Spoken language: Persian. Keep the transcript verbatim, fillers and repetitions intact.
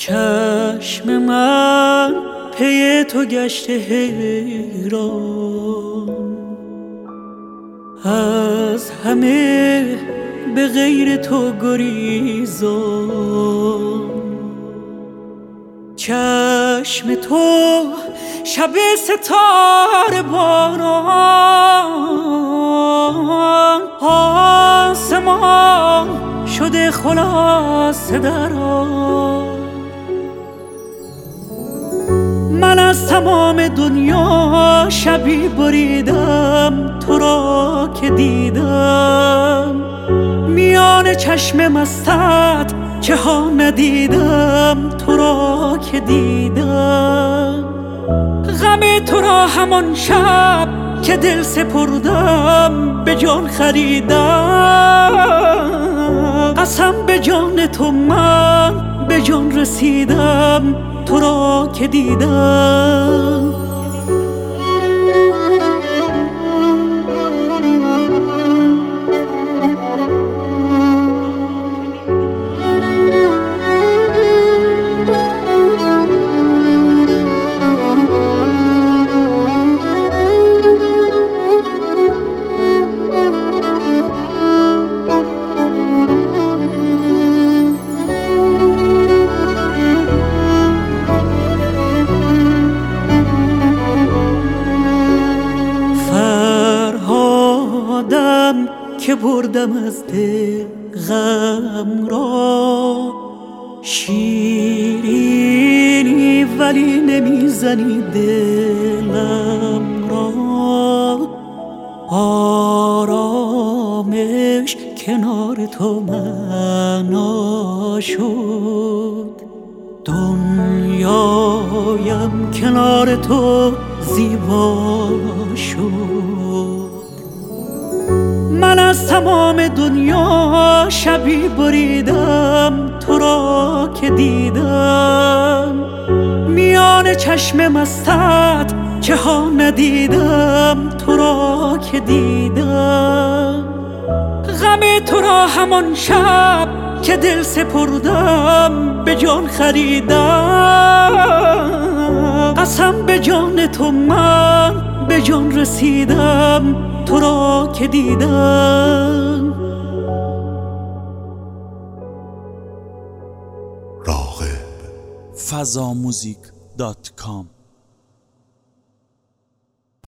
چشم من پی تو گشته حیران، از همه به غیر تو گریزان. چشم تو شب ستاره باران، آسمان شده خلاصه در آن. من از تمام دنیا شبی بریدم، تو را که دیدم میان چشم مستت چه ها ندیدم، تو را که دیدم. غم تو را همان شب که دل سپردم به جان خریدم. قسم به جان تو من به جان رسیدم، تو را که دیدم. که بردم از دل غم را، شیرینی ولی نمیزنی دلم را. آرامش کنار تو معنا شد، دنیایم کنار تو زیبا شد. من از تمام دنیا شبی بریدم، تو را که دیدم میان چشم مستت چه ها ندیدم، تو را که دیدم. غم تو را همان شب که دل سپردم به جان خریدم. قسم به جان تو من به جان رسیدم، تو را که دیدم. راغب فضاموزیک دات کام